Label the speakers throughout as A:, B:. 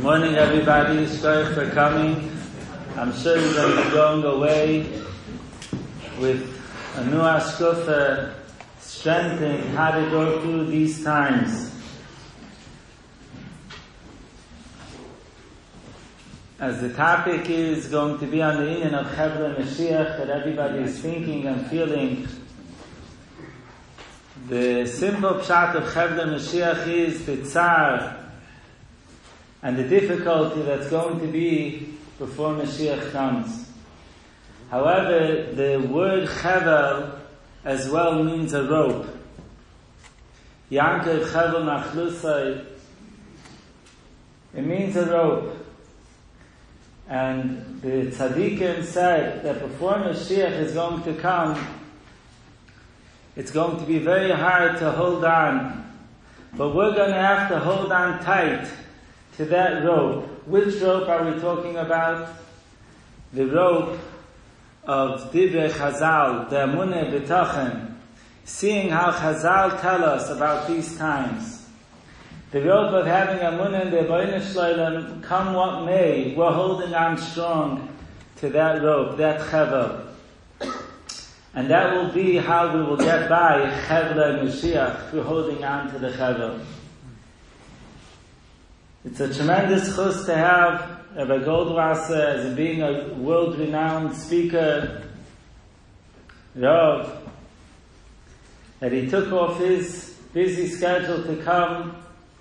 A: Good morning, everybody. Shkoyach for coming. I'm sure you're going to be going away with a new ashkufa, strengthening how to go through these times. As the topic is going to be on the union of Chevra Mashiach, that everybody is thinking and feeling. The simple pshat of Chevra Mashiach is the tsar and the difficulty that's going to be before Mashiach comes. However, the word Chevel as well means a rope. Yanker Chevel Nachlusai. It means a rope. And the tzaddikim said that before Mashiach is going to come, it's going to be very hard to hold on. But we're going to have to hold on tight to that rope. Which rope are we talking about? The rope of Divrei Chazal, the Emunah B'Tochen, seeing how Chazal tell us about these times. The rope of having Emunah in the Eibonei Shloilem, come what may, we're holding on strong to that rope, that Chevel. And that will be how we will get by Chevra Mashiach, through holding on to the Chevel. It's a tremendous chus to have Rabbi Goldwasser as being a world-renowned speaker, Rav, that he took off his busy schedule to come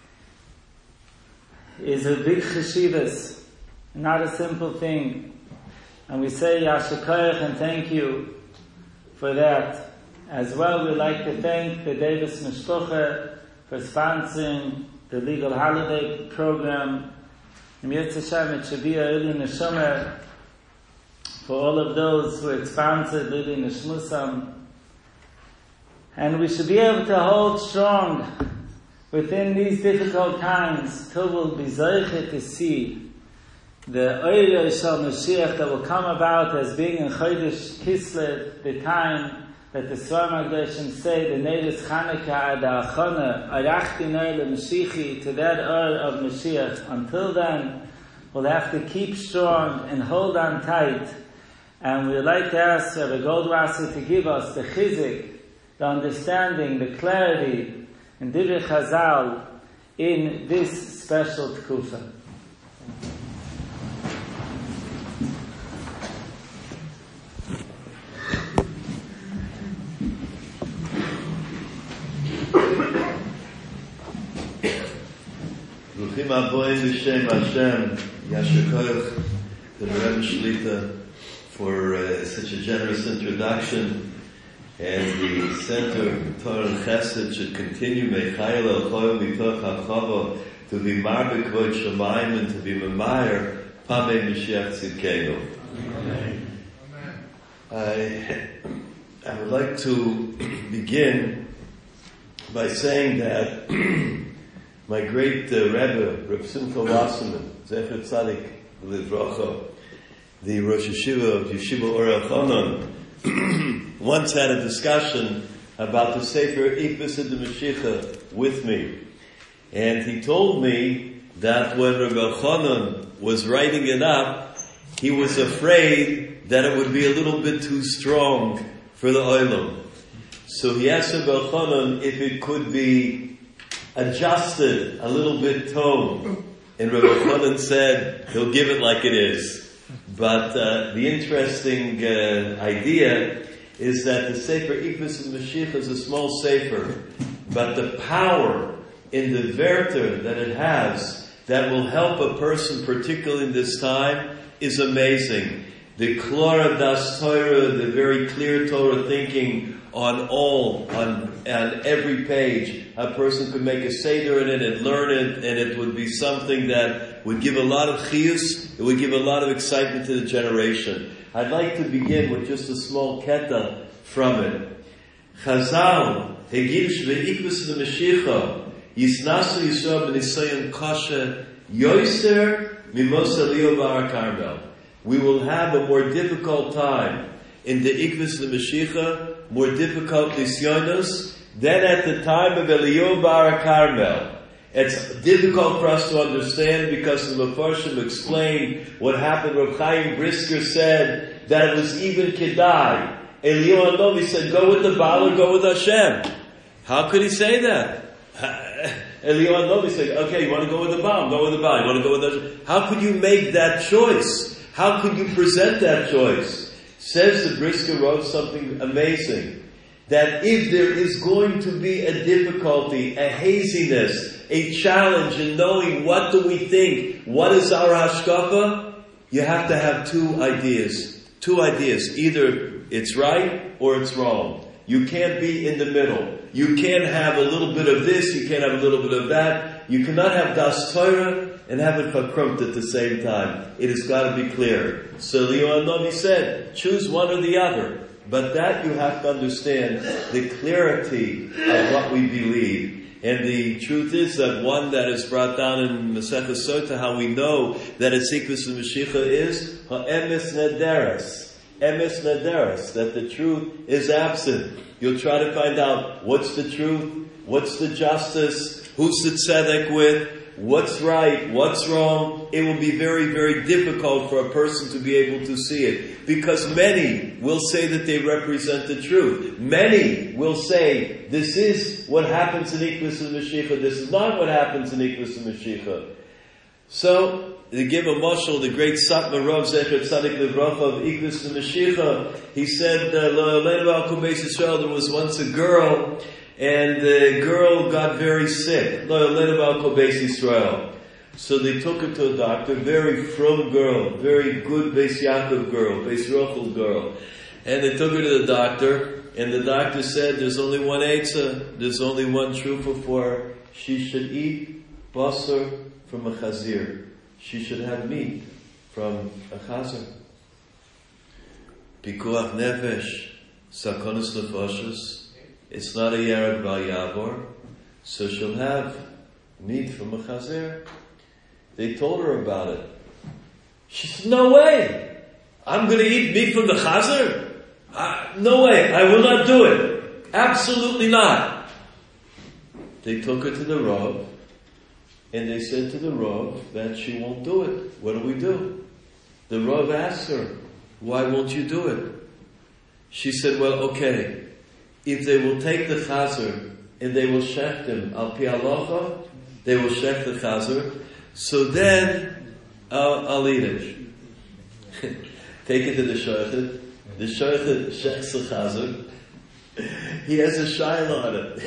A: is a big cheshivas, not a simple thing. And we say Yasher Koach and thank you for that. As well, we'd like to thank the Davis Mishpucha for sponsoring the legal holiday program. It should be a Ili Neshomer for all of those who had sponsored Ili Neshmusam. And we should be able to hold strong within these difficult times till we'll be zeiche to see the Oyer Shal Mashiach that will come about as being in Chodesh Kislev, the time that the Svar Magdashim say, the Neiris Chanukah ad Achona, Arachti Noel Mashiach, to that Or of Mashiach. Until then, we'll have to keep strong and hold on tight. And we'd like to ask Rabbi Goldwasser to give us the chizik, the understanding, the clarity, and Divrei Chazal in this special tkufa.
B: Bruchim aboim b'shem Hashem, Yasher Koach, to the Rebbe Shlita for such a generous introduction. And the Center of Torah and Chesed should continue Mechayel El Choyel Mitoch HaChava to be Marbek Kvod Shamayim and to be Memayer Pamei Mashiach Tzidkenu. I would like to begin by saying that my great Rebbe, Reb Simcha Wasserman, Zecher Tzadik Livrocha, the Rosh Yeshiva of Yeshiva Or Elchanan, once had a discussion about the Sefer Ikvis of the Mashiach with me. And he told me that when Reb Elchanan was writing it up, he was afraid that it would be a little bit too strong for the Olam. So he asked Reb Elchanan if it could be adjusted a little bit tone. And Reb Elchanan said he'll give it like it is. But the interesting idea is that the Sefer Ikvis of Mashiach is a small sefer, but the power in the Werter that it has that will help a person, particularly in this time, is amazing. The Klora Das Torah, the very clear Torah thinking on every page. A person could make a seder in it and learn it, and it would be something that would give a lot of chiyus, it would give a lot of excitement to the generation. I'd like to begin with just a small keta from it. Chazal, Hegish ve'ikvis the Mashiach, Yisnasu Yisrael b'nisayon kasha, Yoiser mimosa liyo ba'ar Carmel. We will have a more difficult time in the Ikvis the Mashiach, more difficult nisyonos, than at the time of Eliyahu Bar Carmel. It's difficult for us to understand because the Mefarshim explained what happened. Rav Chaim Brisker said that it was even Kedai. Eliyahu Hanavi said, go with the Baal or go with Hashem. How could he say that? Eliyahu Hanavi said, okay, you want to go with the Baal? Go with the Baal. You want to go with Hashem? How could you make that choice? How could you present that choice? Says the Brisker wrote something amazing. That if there is going to be a difficulty, a haziness, a challenge in knowing what do we think, what is our hashkafa, you have to have two ideas. Two ideas. Either it's right or it's wrong. You can't be in the middle. You can't have a little bit of this, you can't have a little bit of that. You cannot have Das Torah and have it fakrumt at the same time. It has got to be clear. So Eliyahu Hanavi said, choose one or the other. But that you have to understand the clarity of what we believe. And the truth is that one that is brought down in Maseches Sota, how we know that it's Ikvus Mashiach is Ha'emes Nederes. Emes Nederes, that the truth is absent. You'll try to find out what's the truth, what's the justice, who's the tzedek with, what's right, what's wrong. It will be very, very difficult for a person to be able to see it. Because many will say that they represent the truth. Many will say, this is what happens in Ikvus Mashiach, this is not what happens in Ikvus Mashiach. So, to give a mashal, the great Satmar Rav Zecher Tzadik Livracha of Ikvus Mashiach, he said, there was once a girl, and the girl got very sick. So they took her to a doctor, very frum girl, very good Beis Yaakov girl, Beis Rochel girl. And they took her to the doctor, and the doctor said, there's only one eitzah, there's only one trufa for her. She should eat basar from a chazir. She should have meat from a chazir. Pikuach nefesh, sakonis nefashos. It's not a Yarad Bal Yavor, so she'll have meat from a chazir. They told her about it. She said, no way! I'm going to eat meat from the chazir? No way, I will not do it. Absolutely not. They took her to the Rav, and they said to the Rav that she won't do it. What do we do? The Rav asked her, why won't you do it? She said, well, okay, if they will take the chazer and they will shech him al pi halacha, they will shech the chazer, so then I'll eat it. Take it to the shoichet. The shoichet shechs the chazer. He has a shaila on it.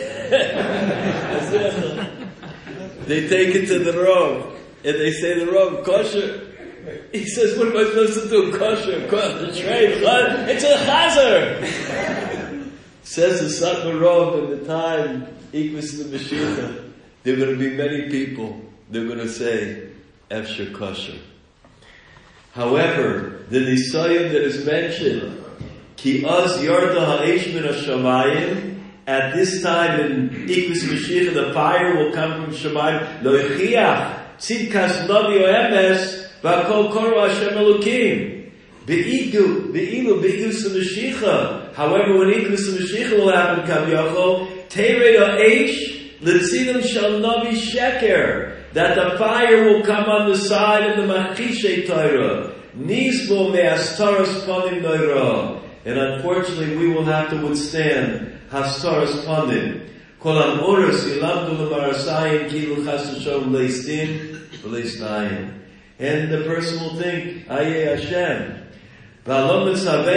B: They take it to the Rav, and they say to the Rav, kosher. He says, what am I supposed to do? Kosher, the trade, it's a chazer. Says the Satmar Rav, in the time, Ikvus the Mashiach, there are going to be many people, they're going to say, Efshar kosher. However, the Nisayim that is mentioned, Ki az yarda ha'esh min ha-shamayim, at this time in Ikvus Mashiach, the fire will come from Shamayim, lo yichiach, tzidkas navi o emes, v'akol koro Hashem Elokim. Be'ilu Mashiach. However, when Ikvus Mashiach will happen, Kaviyachol, Teirei ha'esh, l'tzidim shel navi sheker, that the fire will come on the side of the Machishe Torah. Nizbo me'astaras panim noira. And unfortunately, we will have to withstand hastaras panim. Kol amoras yilamdu l'marasayim kilu chas v'shalom leistin v'leisnayim. And the person will think, Aye Hashem. We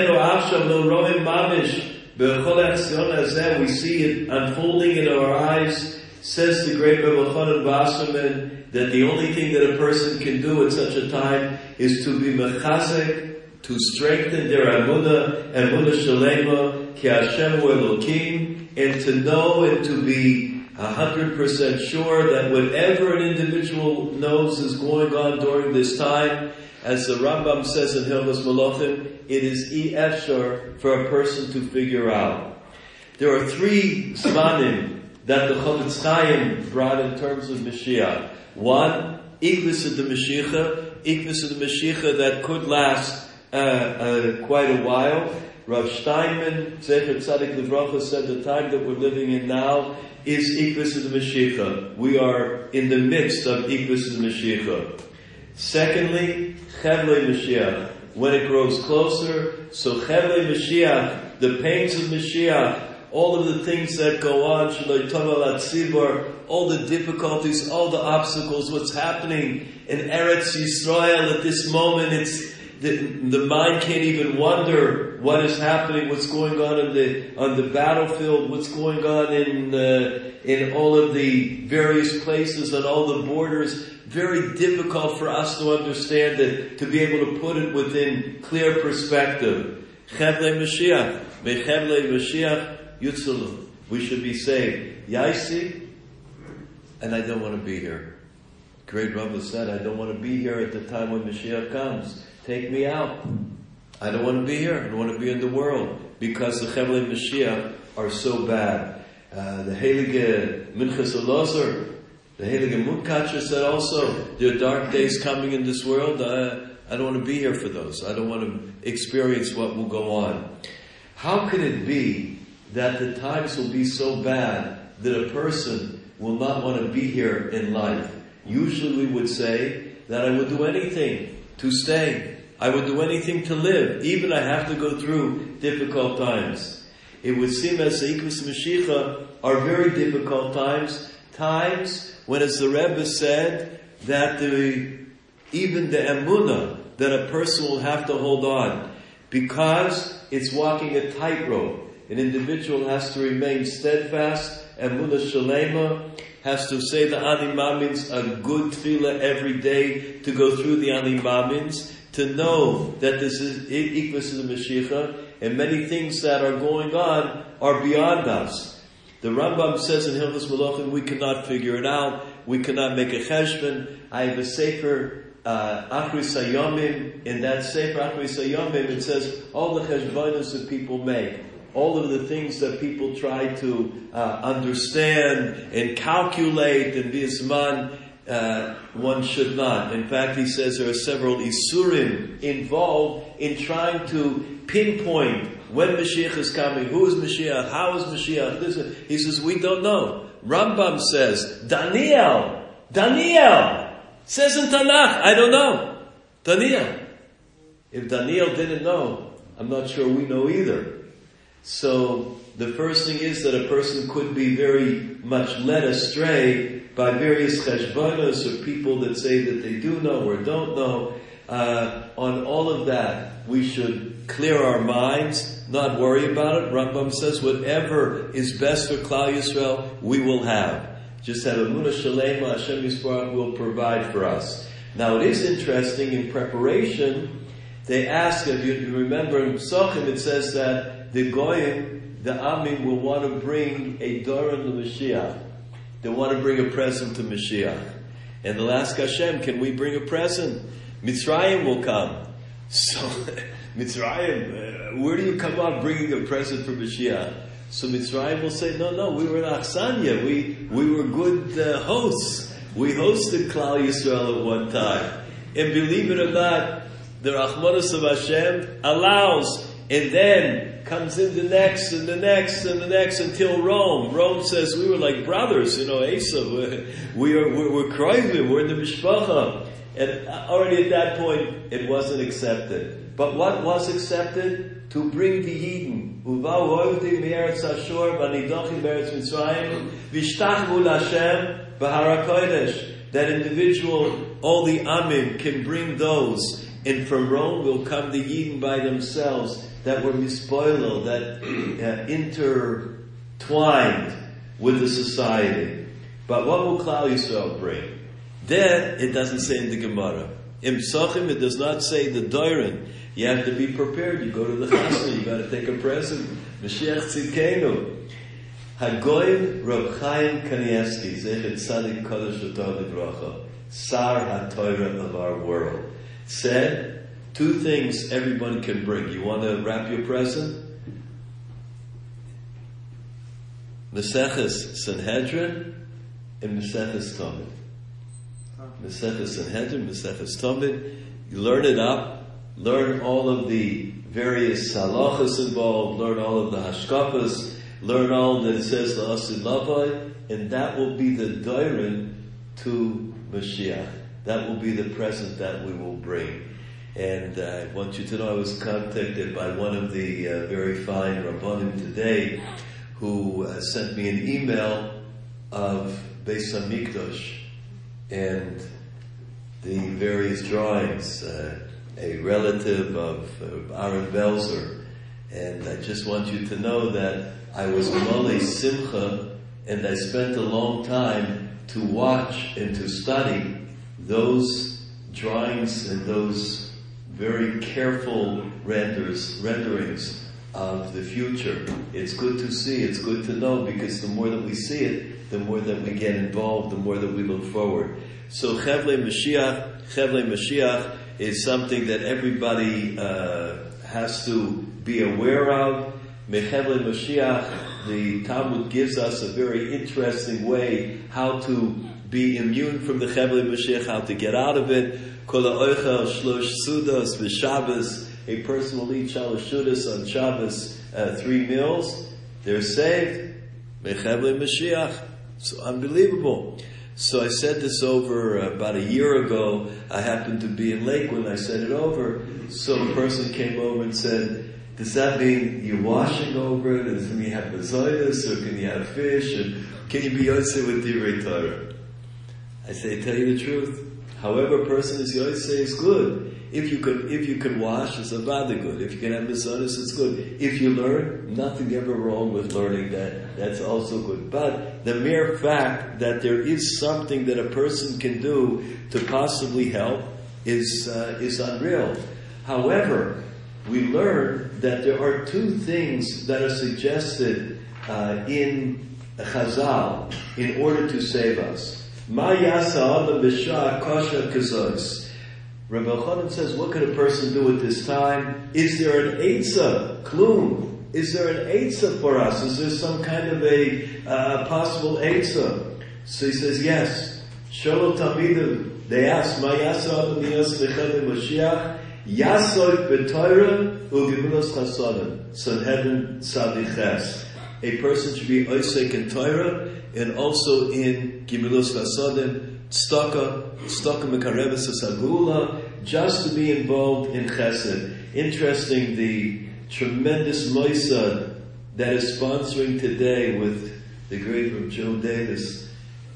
B: see it unfolding in our eyes. Says the great Rebbe Chanan Wasserman that the only thing that a person can do at such a time is to be mechazek, to strengthen their emunah shalema, ki Hashem hu Elokim, and to know and to be 100% sure that whatever an individual knows is going on during this time, as the Rambam says in Hilchos Malachim, it is efshar for a person to figure out. There are 3 zmanim that the Chavetz Chaim brought in terms of Mashiach. One, Ikvus of the Mashiach that could last quite a while. Rav Steinman, Zecher Tzadik Livracha, said the time that we're living in now is Ikvus of the Mashiach. We are in the midst of Ikvus of the Mashiach. Secondly, Chevlei Mashiach. When it grows closer, so Chevlei Mashiach, the pains of Mashiach, all of the things that go on, Shaloi Tova Latzibor, all the difficulties, all the obstacles, what's happening in Eretz Yisrael at this moment, it's the mind can't even wonder what is happening, what's going on on the battlefield, what's going on in all of the various places and all the borders. Very difficult for us to understand it, to be able to put it within clear perspective. Chevlei Mashiach, Mechevlei Mashiach Yutzulu. We should be saved. Yaisi, and I don't want to be here. Great Rabbi said, I don't want to be here at the time when Mashiach comes. Take me out. I don't want to be here. I don't want to be in the world. Because the Chevlei Mashiach are so bad. The Heilige Minchas Elazar, the Heilige Munkacher said also, there are dark days coming in this world. I don't want to be here for those. I don't want to experience what will go on. How can it be that the times will be so bad that a person will not want to be here in life? Usually we would say that I would do anything to stay. I would do anything to live, even I have to go through difficult times. It would seem as the Ikvus Mashiach are very difficult times when, as the Rebbe said, that even the emunah that a person will have to hold on, because it's walking a tightrope. An individual has to remain steadfast, emunah shalema, has to say the Ani Mamins, a good tefillah every day to go through the Ani Mamins, to know that this is Ikvus of the Mashiach, and many things that are going on are beyond us. The Rambam says in Hilchos Malachim, we cannot figure it out, we cannot make a cheshbon. I have a sefer, Achris Hayomim. In that sefer Achris Hayomim, it says all the cheshbonos that people make, all of the things that people try to understand and calculate and be as man, one should not. In fact, he says there are several isurim involved in trying to pinpoint when Mashiach is coming, who is Mashiach, how is Mashiach. He says, we don't know. Rambam says, Daniel says in Tanakh, I don't know. Daniel. If Daniel didn't know, I'm not sure we know either. So the first thing is that a person could be very much led astray by various cheshbonos or people that say that they do know or don't know. On all of that, we should clear our minds, not worry about it. Rambam says whatever is best for Klal Yisrael, we will have. Just have emunah shalema, Hashem Yisparach will provide for us. Now it is interesting, in preparation, they ask, if you remember in Psachim, it says that the Goyim, the Amim, will want to bring a Doron to Mashiach. They want to bring a present to Mashiach. And they'll ask Hashem, can we bring a present? Mitzrayim will come. So, Mitzrayim, where do you come out bringing a present for Mashiach? So Mitzrayim will say, no, we were in Achsanya. We were good hosts. We hosted Klal Yisrael at one time. And believe it or not, the Rachmanos of Hashem allows, and then comes in the next and the next and the next until Rome. Rome says we were like brothers, Esav. We're Kroivim, we're in the Mishpacha. And already at that point, it wasn't accepted. But what was accepted? To bring the Yidden. Uvau hoivdim me'eretz Ashur, v'nidochim be'eretz Mitzrayim, v'shtachvu l'Hashem b'har HaKodesh. That individual, all the Amim can bring those. And from Rome will come the Yidden by themselves that were mispoiled, that intertwined with the society. But what will Klal Yisrael bring? Then, it doesn't say in the Gemara. In Psachim, it does not say the Doirin. You have to be prepared. You go to the Chasna, you got to take a present. Mashiach Tzidkenu. Hagoyim Rav Chaim Kanievsky, Zechet Tzadik Kodesh V'Tov Livracha, Sar HaTorah of our world, said, two things everyone can bring. You want to wrap your present? Maseches Sanhedrin and Maseches Talmud. Maseches Sanhedrin, Maseches Talmud. You learn it up. Learn all of the various halachas involved, learn all of the hashkafas, learn all that it says la'asid lavai, and that will be the doirin to Mashiach. That will be the present that we will bring. And I want you to know I was contacted by one of the very fine Rabbanim today who sent me an email of Beis HaMikdash and the various drawings, a relative of Aaron Belzer. And I just want you to know that I was Malei Simcha, and I spent a long time to watch and to study those drawings and those very careful renderings of the future. It's good to see, it's good to know, because the more that we see it, the more that we get involved, the more that we look forward. So Chevlei Mashiach is something that everybody has to be aware of. Mechevlei Mashiach, the Talmud gives us a very interesting way how to be immune from the Chevlei Mashiach, how to get out of it. Kol ha'oichel shlosh sudas v'Shabbos, a person will eat shalosh sudas on Shabbos, 3 meals, they're saved. Mechevlei Mashiach. So unbelievable. So I said this over about a year ago. I happened to be in Lakewood, I said it over. So a person came over and said, does that mean you're washing over it? Does it mean you have mazoyas, or can you have fish? And can you be yosei with divrei Torah? I say, tell you the truth. However a person is yosei is good. If you can wash, it's avada good. If you can have mazoyas, it's good. If you learn, nothing ever wrong with learning that. That's also good. But the mere fact that there is something that a person can do to possibly help is unreal. However, we learn that there are 2 things that are suggested in Chazal in order to save us. Ma yasa adam b'shah kosher kazos. Rabbi Elchanan says, what could a person do at this time? Is there an eitzah? Klum. Is there an eitzah for us? Is there some kind of a possible eitzah? So he says, yes. Sholo Talmidim, they ask, Ma yasa adam b'yos mechevlei Mashiach? Yasoik b'Torah u'gemilos chasodim. Sanhedrin Tzadiches. A person should be oisek in Torah and also in gemilos chasodim, tzedakah mekareves hasagula, just to be involved in chesed. Interesting, the tremendous moisad that is sponsoring today with the great Rav Joe Davis.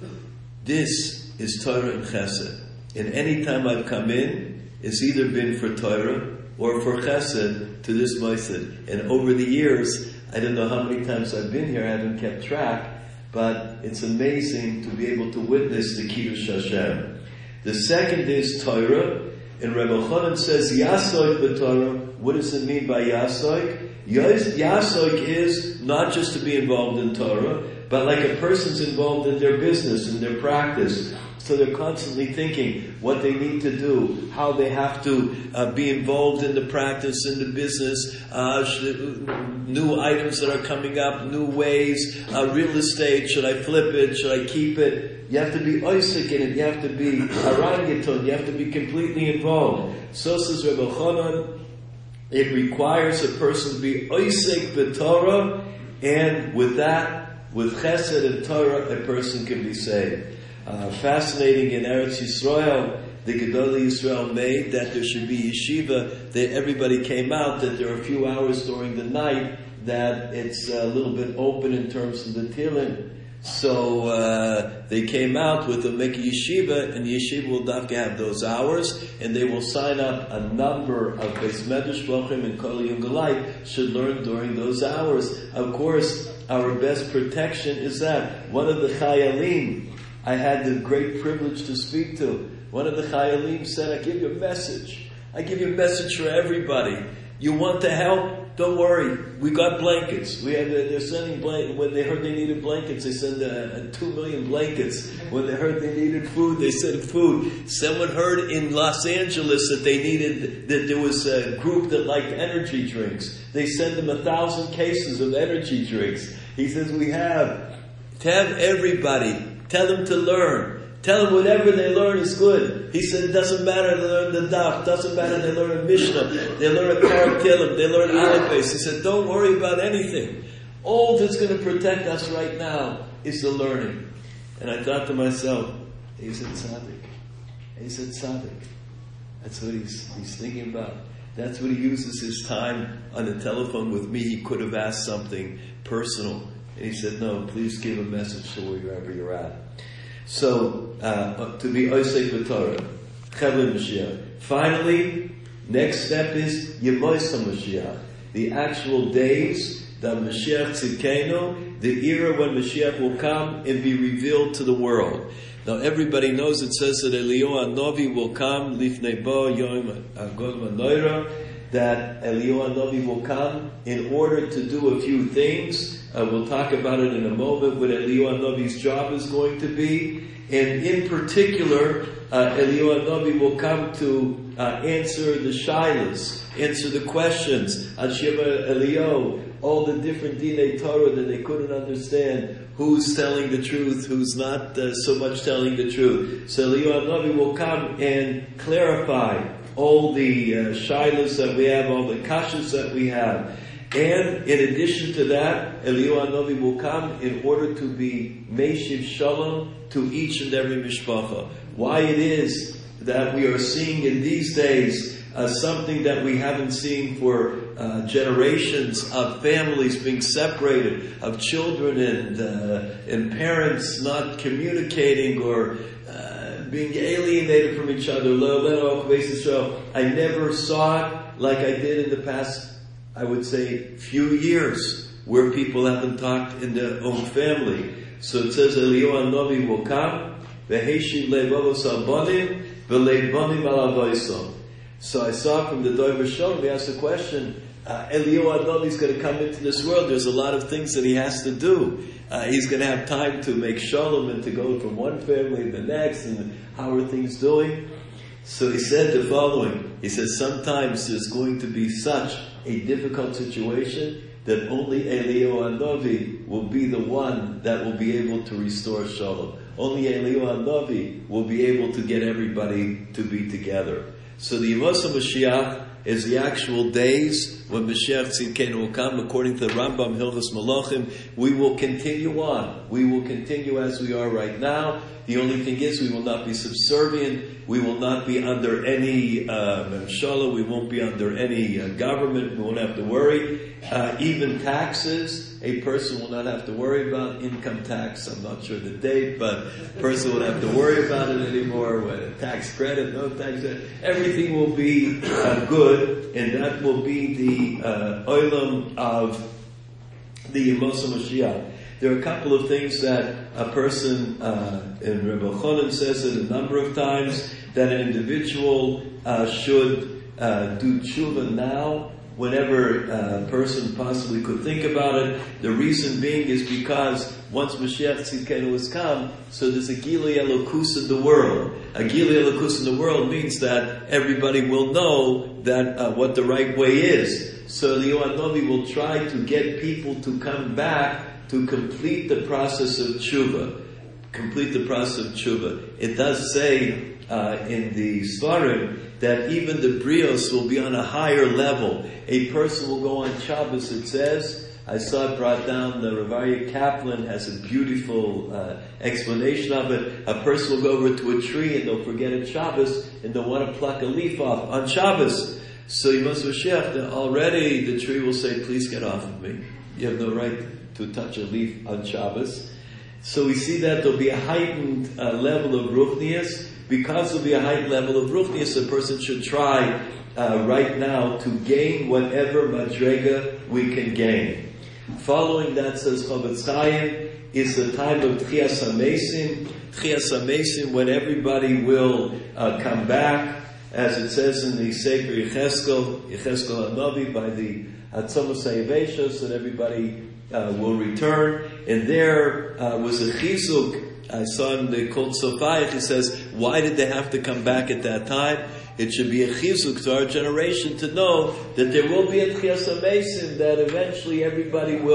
B: This is Torah and chesed. And any time I've come in, it's either been for Torah or for Chesed to this Moised. And over the years, I don't know how many times I've been here, I haven't kept track, but it's amazing to be able to witness the Kiddush Hashem. The second is Torah, and Rebbe Elchanan says, Yasoik b'Torah. What does it mean by Yasoik? Yasoik is not just to be involved in Torah, but like a person's involved in their business, in their practice. So they're constantly thinking what they need to do, how they have to be involved in the practice, in the business, new items that are coming up, new ways, real estate, should I flip it, should I keep it? You have to be oisik in it, you have to be arangiton, you have to be completely involved. So says Rebbe Elchanan, it requires a person to be oisik b'Torah, and with that, with chesed and Torah, a person can be saved. Fascinating, in Eretz Yisrael, the Gedolei Yisrael made that there should be yeshiva, that everybody came out, that there are a few hours during the night that it's a little bit open in terms of the Tehillim. So they came out with a make a yeshiva, and the yeshiva will have those hours, and they will sign up a number of Beis Medrash Shlochim and Kol Yom Galai should learn during those hours. Of course, our best protection is that one of the Chayalim I had the great privilege to speak to. One of the Chayalim said, I give you a message. I give you a message for everybody. You want to help? Don't worry. We got blankets. They're sending blankets. When they heard they needed blankets, they sent 2 million blankets. When they heard they needed food, they sent food. Someone heard in Los Angeles that there was a group that liked energy drinks. They sent them 1,000 cases of energy drinks. He says, we have. To have everybody. Tell them to learn. Tell them whatever they learn is good. He said, it doesn't matter they learn the daf, doesn't matter they learn a Mishnah, they learn a Karak Tilim, they learn Aleph Beis. He said, don't worry about anything. All that's going to protect us right now is the learning. And I thought to myself, he's a tzaddik. He's a tzaddik. That's what he's thinking about. That's what he uses his time on the telephone with me. He could have asked something personal. And he said, no, please give a message to wherever you're at. So, to be Osek B'Torah, Chevle Mashiach. Finally, next step is Yemoisa Mashiach. The actual days that Mashiach Tzidkenu, the era when Mashiach will come and be revealed to the world. Now everybody knows it says that Eliyahu Hanavi will come, Lifnei Bo Yom Agod Manoira, that Eliyahu Hanavi will come in order to do a few things. We'll talk about it in a moment, what Eliyahu Hanavi's job is going to be. And in particular, Eliyahu Hanavi will come to answer the shilas, answer the questions. Ashima Eliyahu, all the different Dinei Torah that they couldn't understand. Who's telling the truth, who's not so much telling the truth. So Eliyahu Hanavi will come and clarify all the shilas that we have, all the kashas that we have. And in addition to that, Eliyahu Hanavi will come in order to be Meshiv Shalom to each and every mishpacha. Why it is that we are seeing in these days something that we haven't seen for generations of families being separated, of children and parents not communicating or being alienated from each other. I never saw it like I did in the past, I would say, few years, where people haven't talked in their own family. So it says Eliyahu Hanavi will come, v'heshiv levavos albanim, v'leibanim al avoisam. So I saw from the Dover Shalom, he asked a question, Eliyahu Hanavi is going to come into this world. There's a lot of things that he has to do. He's going to have time to make shalom and to go from one family to the next, and how are things doing? So he said the following. He says, sometimes there's going to be such a difficult situation that only Eliyahu Hanavi will be the one that will be able to restore shalom. Only Eliyahu Hanavi will be able to get everybody to be together. So the Yemosa Mashiach is the actual days when Mashiach Tzidkenu will come. According to the Rambam Hilchos Malachim, we will continue on. We will continue as we are right now. The only thing is we will not be subservient. We will not be under any memshala. We won't be under any government. We won't have to worry. Even taxes, a person will not have to worry about income tax. I'm not sure the date, but a person won't have to worry about it anymore. Whether tax credit, no tax credit. Everything will be good, and that will be the olam of the Yemosa Mashiach. There are a couple of things that a person, and Rebbe Chonin says it a number of times, that an individual should do tshuva now, whenever a person possibly could think about it. The reason being is because once Mashiach Tzidkenu has come, so there's a Gilui Elokus in the world. A Gilui Elokus in the world means that everybody will know that what the right way is. So Eliyahu Hanavi will try to get people to come back to complete the process of tshuva. Complete the process of tshuva. It does say in the Svarim that even the brios will be on a higher level. A person will go on Shabbos, it says. I saw it brought down, the Rav Aryeh Kaplan has a beautiful explanation of it. A person will go over to a tree and they'll forget it Shabbos and they'll want to pluck a leaf off on Shabbos. So Yemosa Mashiach, already the tree will say, please get off of me. You have no right to touch a leaf on Shabbos. So we see that there'll be a heightened level of ruchnius. Because there'll be a heightened level of ruchnius, a person should try right now to gain whatever madrega we can gain. Following that, says Chofetz Chaim, is the time of Tchias HaMesim. Tchias HaMesim, when everybody will come back, as it says in the Sefer Yecheskel Hanavi, by the Atzamos HaYeveshos, that everybody will return. And there was a chizuk. I saw in the Kol Sofayach, he says, why did they have to come back at that time? It should be a chizuk to our generation to know that there will be a Tchias HaMesim, that eventually everybody will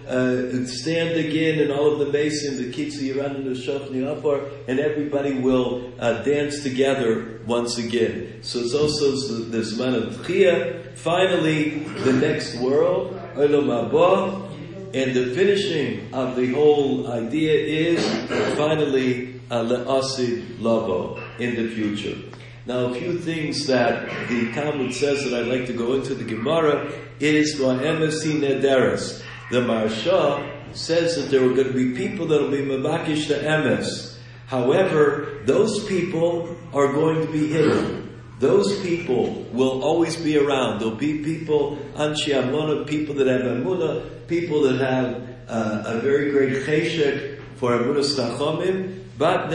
B: stand again, and all of the mason, the kitzi, Yiran, and the Shofni Afar, and everybody will dance together once again. So it's also the Zman of Tchiyah. Finally, the next world, Olam Haba, and the finishing of the whole idea is finally Le'asid Lavo in the future. Now, a few things that the Talmud says that I'd like to go into the Gemara is Va'emesi Nederes. The Maharsha says that there are going to be people that will be Mavakish to Emes. However, those people are going to be hidden. Those people will always be around. There'll be people, Anshi Amunah, people that have Amunah, people that have a very great cheshek for Amunah Stachomim, but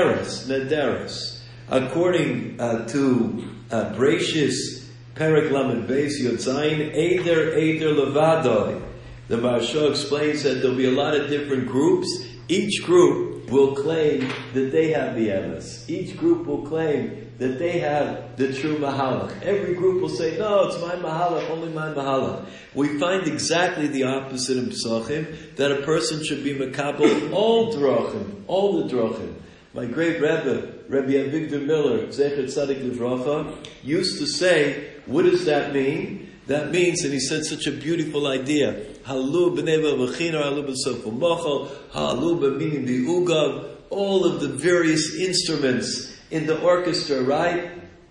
B: Nederes. According to Bereshis, Perek Lamed Beis Yod Zayin, Eider Levadoi. The Maharsha explains that there'll be a lot of different groups. Each group will claim that they have the Emes. Each group will claim that they have the true Mahalach. Every group will say, no, it's my Mahalach, only my Mahalach. We find exactly the opposite in Pesachim, that a person should be Makabel all the Drachim. My great Rebbe, Rabbi Avigdor Miller, Zecher Tzadik Livracha, used to say, what does that mean? That means, and he said such a beautiful idea, Halu b'neva v'china, halu b'sofo mochel, halu b'minim v'ugav, all of the various instruments in the orchestra, right?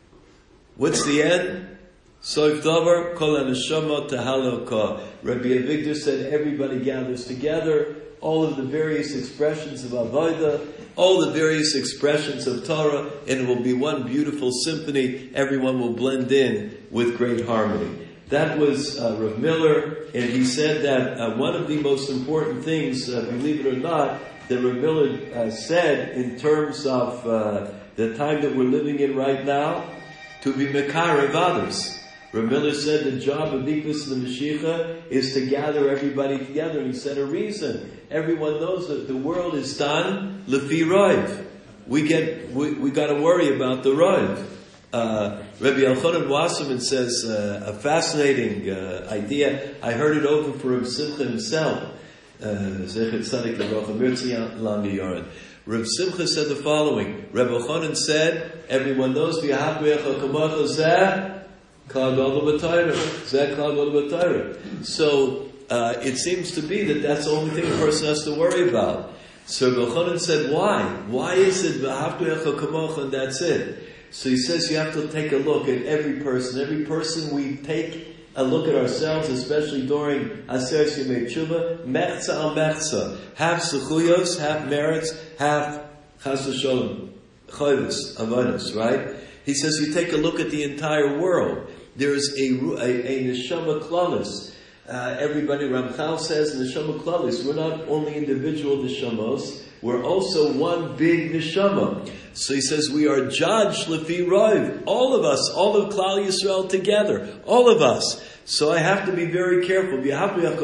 B: What's the end? Soif davar, kol haneshama tehalelka. Rabbi Avigdor said everybody gathers together, all of the various expressions of Avodah, all the various expressions of Torah, and it will be one beautiful symphony. Everyone will blend in with great harmony. That was Rav Miller, and he said that one of the most important things, believe it or not, that Rav Miller said in terms of the time that we're living in right now, to be mekarev others. Rav Miller said the job of Mikvus the Mashiach is to gather everybody together, and he said a reason. Everyone knows that the world is done lefi roiv. We got to worry about the roiv. Rabbi Elchanan Wasserman says a fascinating idea. I heard it over for Rav Simcha himself. Zecher Tzadik Livracha Mirtzi Lang Yoren. Rav Simcha said the following. Rabbi Elchanan said, everyone knows v'yahav v'yachal kamacha zeh. So it seems to be that that's the only thing a person has to worry about. So Rabbi said, why? Why is it and that's it? So he says you have to take a look at every person. Every person we take a look at ourselves, especially during Aseret Yemei Tshuva, mechza al mechza. Have sechuyos, have merits, have chas v'sholom, chayvus, avonos, right? He says you take a look at the entire world. There's a neshama klalis. Everybody, Ramchal says, neshama klalis. We're not only individual neshamos, we're also one big neshama. So he says we are judged lefi roiv. All of us, all of Klal Yisrael together, all of us. So I have to be very careful. If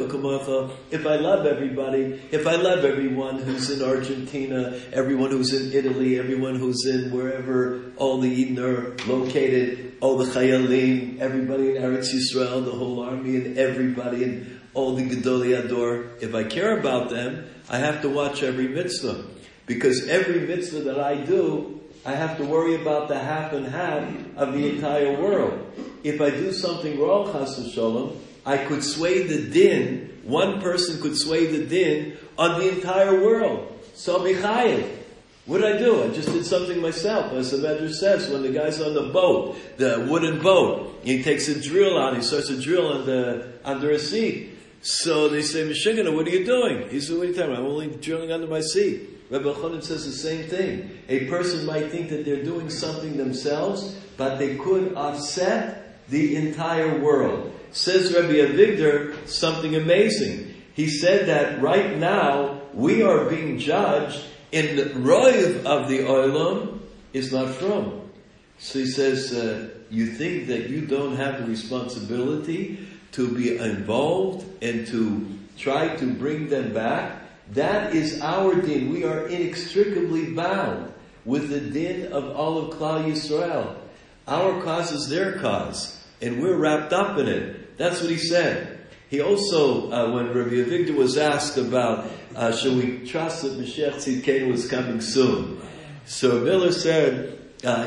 B: I love everybody, if I love everyone who's in Argentina, everyone who's in Italy, everyone who's in wherever all the Eden are located, all the Chayalim, everybody in Eretz Yisrael, the whole army, and everybody, and all the Gedolei Ador, if I care about them, I have to watch every mitzvah. Because every mitzvah that I do, I have to worry about the half and half of the entire world. If I do something wrong, chas v'sholom, I could sway the din, one person could sway the din on the entire world. So Michayev. What did I do? I just did something myself. As the Medrash says, when the guy's on the boat, the wooden boat, he takes a drill out, he starts a drill under a seat. So they say, Meshigana, what are you doing? He said, what are you talking about? I'm only drilling under my seat. Rabbi Elchanan says the same thing. A person might think that they're doing something themselves, but they could offset the entire world. Says Rabbi Avigdor something amazing. He said that right now we are being judged in the roiv of the olam is not from. So he says, you think that you don't have the responsibility to be involved and to try to bring them back? That is our din. We are inextricably bound with the din of all of Klal Yisrael. Our cause is their cause, and we're wrapped up in it. That's what he said. He also, when Rabbi Avigdor was asked about, should we trust that Mashiach Tzidkenu was coming soon? So Miller said,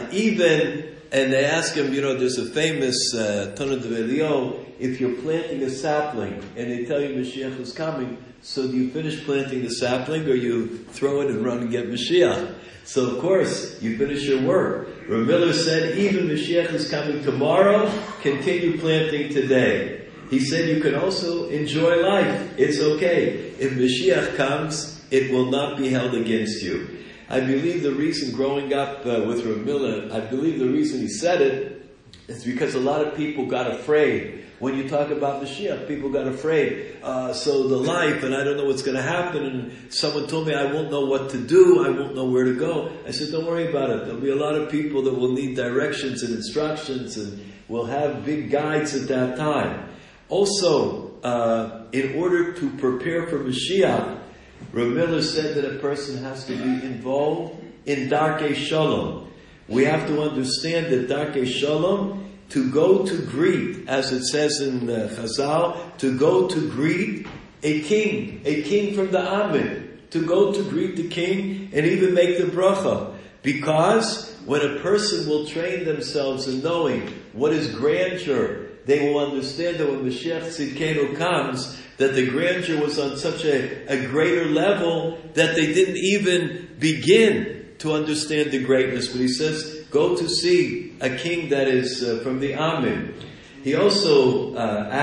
B: and they asked him, there's a famous Tana D'Velio, if you're planting a sapling and they tell you Mashiach is coming, so do you finish planting the sapling or you throw it and run and get Mashiach? So of course, you finish your work. Rav Miller said, even Mashiach is coming tomorrow, continue planting today. He said you can also enjoy life. It's okay. If Mashiach comes, it will not be held against you. I believe the reason growing up with Rav Miller, I believe the reason he said it is because a lot of people got afraid. When you talk about Mashiach, people got afraid. So the life, and I don't know what's going to happen, and someone told me I won't know what to do, I won't know where to go. I said, don't worry about it. There'll be a lot of people that will need directions and instructions, and will have big guides at that time. Also, in order to prepare for Mashiach, Rav Miller said that a person has to be involved in Darkei Shalom. We have to understand that Darkei Shalom, to go to greet, as it says in Chazal, to go to greet a king from the Amid, to go to greet the king and even make the bracha. Because when a person will train themselves in knowing what is grandeur, they will understand that when Mashiach Tzidkenu comes, that the grandeur was on such a greater level that they didn't even begin to understand the greatness. But he says, go to see a king that is from the Amid. He also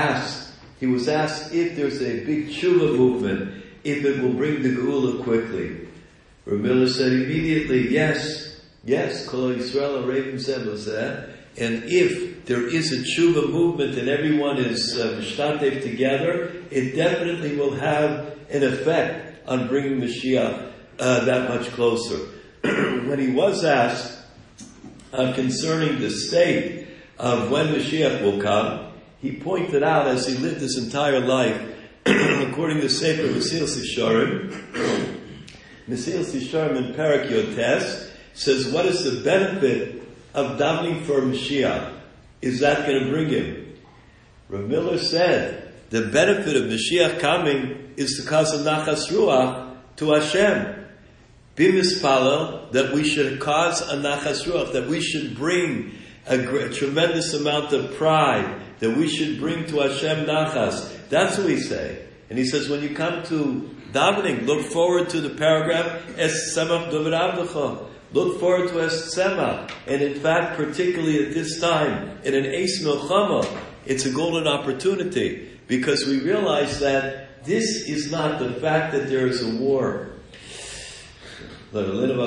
B: was asked if there's a big tshuva movement, if it will bring the Geula quickly. Rav Miller said immediately, yes, Kol Yisrael Arevim Zeh B'Zeh. And if there is a tshuva movement and everyone is mishtatev together, it definitely will have an effect on bringing Mashiach that much closer. When he was asked concerning the state of when Mashiach will come, he pointed out, as he lived his entire life, according to Sefer Mesilas Yesharim, Mesilas Yesharim in Perek Yotes says, what is the benefit of davening for Mashiach? Is that going to bring him? Rav Miller said, the benefit of Mashiach coming is to cause a nachas ruach to Hashem. Bimispalel, that we should cause a nachas ruach, that we should bring a tremendous amount of pride, that we should bring to Hashem nachas. That's what we say. And he says, when you come to davening, look forward to the paragraph, Es Samach Dovid Avdecha. Look forward to Es Tzemach. And in fact, particularly at this time, in an Eis Milchama, it's a golden opportunity, because we realize that this is not the fact that there is a war, but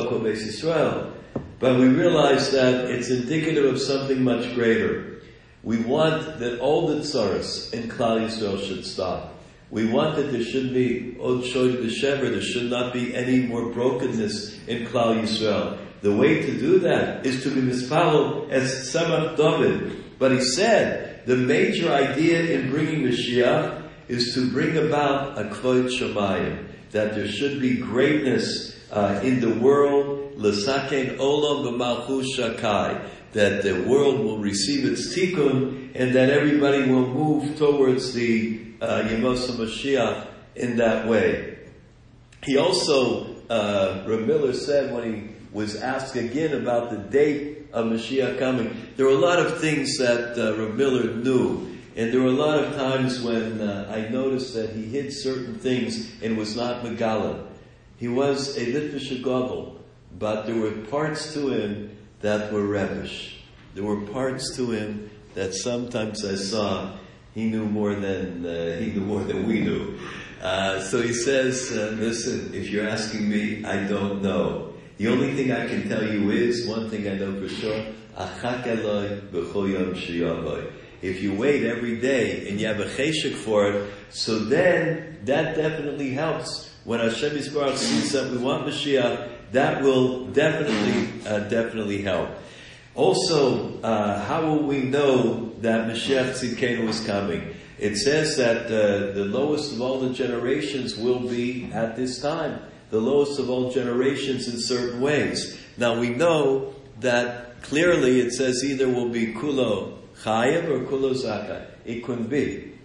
B: we realize that it's indicative of something much greater. We want that all the tzaras in Klal Yisrael should stop. We want that there should be Od Shod B'Shever, there should not be any more brokenness in Klal Yisrael. The way to do that is to be mispalel as Tzemach David. But he said, the major idea in bringing Mashiach is to bring about a Kvod Shamayim, that there should be greatness in the world, L'sakein Olam B'malchus Shakai, that the world will receive its tikkun, and that everybody will move towards the Yemos HaMashiach in that way. He also, Rav Miller said when he was asked again about the date of Mashiach coming, there were a lot of things that Rav Miller knew. And there were a lot of times when I noticed that he hid certain things and was not Megala. He was a Litvish Gadol, but there were parts to him that were Rebbish. There were parts to him that sometimes I saw he knew more than we knew. So he says, listen, if you're asking me, I don't know. The only thing I can tell you is, one thing I know for sure, Achak Eloi b'chol yom sheyavoi. If you wait every day and you have a cheshek for it, so then that definitely helps. When Hashem Yisbarach sees that we want Mashiach, that will definitely help. Also, how will we know that Mashiach Tzidkenu is coming? It says that the lowest of all the generations will be at this time. The lowest of all generations in certain ways. Now we know that clearly it says either will be Kulo Chayev or Kulo Zakai. It couldn't be.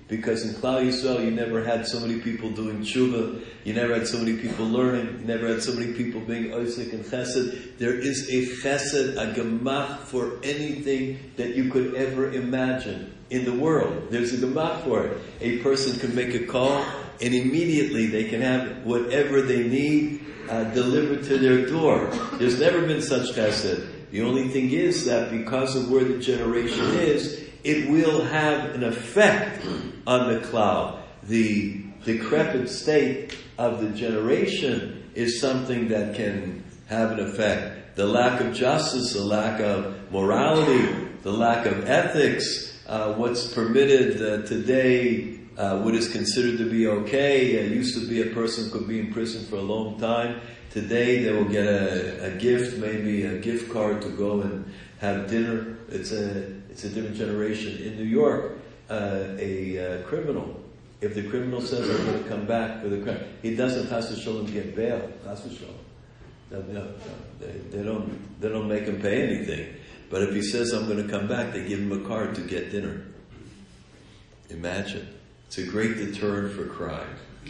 B: because in Klal Yisrael you never had so many people doing tshuva, you never had so many people learning, you never had so many people being oisik and chesed. There is a chesed, a gemach for anything that you could ever imagine in the world. There's a gemach for it. A person can make a call and immediately they can have whatever they need delivered to their door. There's never been such chesed. The only thing is that because of where the generation is, it will have an effect on the cloud. The decrepit state of the generation is something that can have an effect. The lack of justice, the lack of morality, the lack of ethics, what's permitted today, what is considered to be okay. Used to be a person could be in prison for a long time. Today they will get a gift, maybe a gift card to go and have dinner. It's a different generation. In New York, a criminal, if the criminal says I'm going to come back for the crime, he doesn't chas v'sholom get bail. Chas v'sholom. They don't make him pay anything. But if he says I'm going to come back, they give him a card to get dinner. Imagine. It's a great deterrent for crime.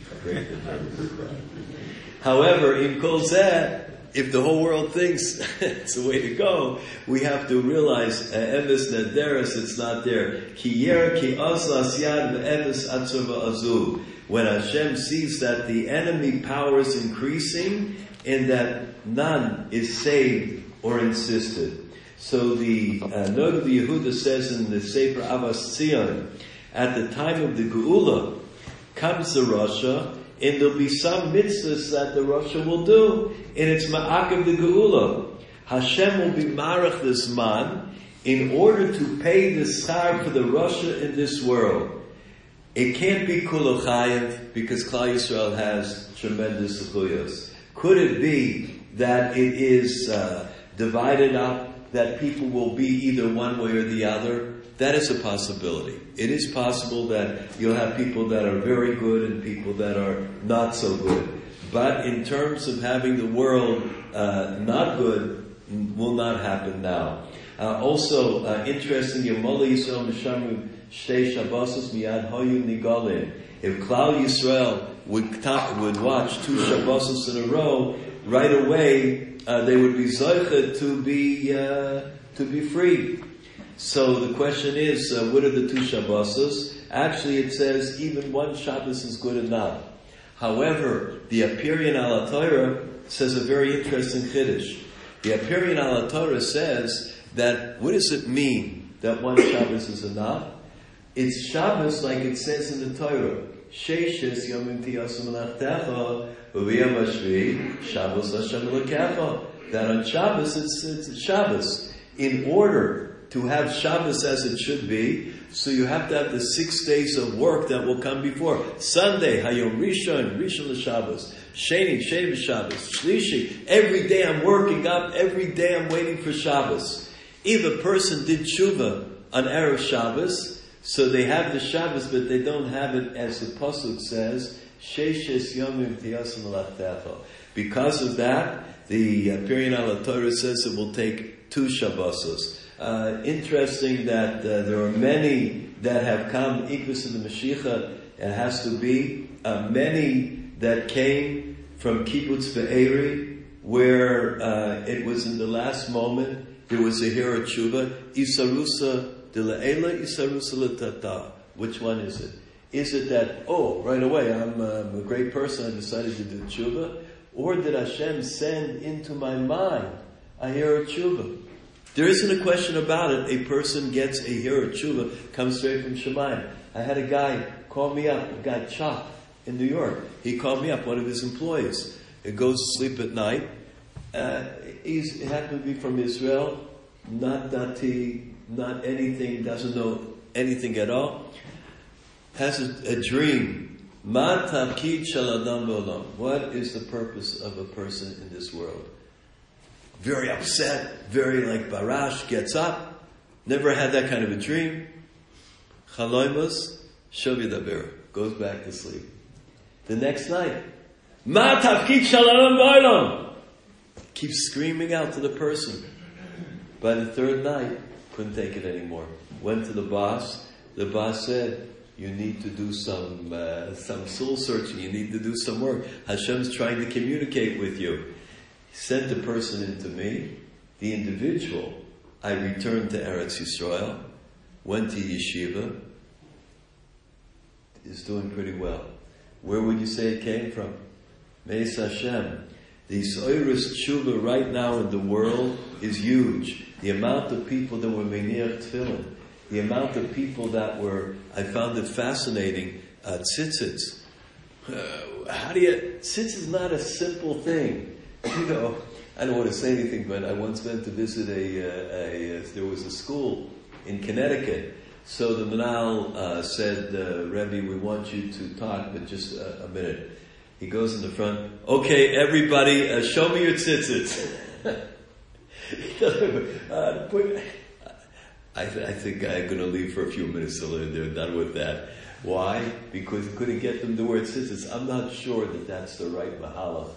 B: However, in Kol Zeh, if the whole world thinks it's the way to go, we have to realize emes nederes, it's not there. Ki yer ki az las yad ve'emes atzur va'azu. When Hashem sees that the enemy power is increasing and that none is saved or insisted. So the Noda B'Yehuda says in the Sefer Avas Tzion, at the time of the Geula, comes the Rasha, and there'll be some mitzvahs that the Rasha will do, and it's Ma'akav the Geula. Hashem will be marach this man in order to pay the schar for the Rasha in this world. It can't be Kula Chayev, because Klal Yisrael has tremendous zechuyos. Could it be that it is divided up, that people will be either one way or the other? That is a possibility. It is possible that you'll have people that are very good and people that are not so good. But in terms of having the world not good, will not happen now. Also, interesting, Yemola Yisrael Mishamru Shtei Shabbosos Miyad Hoyu Nigolim. If Klal Yisrael would watch 2 Shabbosos in a row, right away they would be zoichet to be free. So the question is, what are the 2 Shabbosos? Actually, it says even one Shabbos is good enough. However, the Apirian Ala Torah says a very interesting chiddush. The Apirian Ala Torah says that, what does it mean that one Shabbos is enough? It's Shabbos like it says in the Torah. Sheishes yomim tiyasum l'achtecha v'viyam hashvi Shabbos Hashem l'kecha. That on Shabbos it's Shabbos. In order to have Shabbos as it should be, so you have to have the 6 days of work that will come before. Sunday, Hayom Rishon l'Shabbos. Sheni l'Shabbos. Shlishi, every day I'm working up, every day I'm waiting for Shabbos. If a person did tshuva on Erev Shabbos, so they have the Shabbos, but they don't have it as the Pasuk says, Sheishes Yomim Tiyasum L'Achtecha. Because of that, the Apirian Ala Torah says it will take 2 Shabbosos. Interesting that there are many that have come, Ikvus in the Mashiach, it has to be, many that came from Kibbutz Be'eri, where it was in the last moment, there was a hero tshuva, Isarusa de La'ela, Isarusa L'Tata. Which one is it? Is it that, right away, I'm a great person, I decided to do tshuva? Or did Hashem send into my mind a hero tshuva? There isn't a question about it. A person gets a hero tshuva, comes straight from Shemayim. I had a guy call me up, a guy Chop in New York. He called me up, one of his employees. He goes to sleep at night. He happened to be from Israel, not dati, not anything, doesn't know anything at all. Has a dream. Ma tafkid shel adam b'olam. What is the purpose of a person in this world? Very upset, very like Barash, gets up, never had that kind of a dream. Chaloimus, Shovidaber, goes back to sleep. The next night, Ma tafkid shel adam b'olam. Keeps screaming out to the person. By the 3rd night, couldn't take it anymore. Went to the boss. The boss said, You need to do some soul searching. You need to do some work. Hashem's trying to communicate with you. He sent the person into me, the individual. I returned to Eretz Yisrael, went to yeshiva, is doing pretty well. Where would you say it came from? Meis Hashem. The Soyrus Tshuva right now in the world is huge. The amount of people that were Meniach Tefillin, the amount of people that were, I found it fascinating, tzitzits. Tzitzit is not a simple thing. You know, I don't want to say anything, but I once went to visit there was a school in Connecticut. So the Manal said, Rebbe, we want you to talk, but just a minute. He goes in the front, okay, everybody, show me your tzitzits. I think I'm going to leave for a few minutes till they're done with that. Why? Because he couldn't get them to wear tzitzits. I'm not sure that that's the right mahalach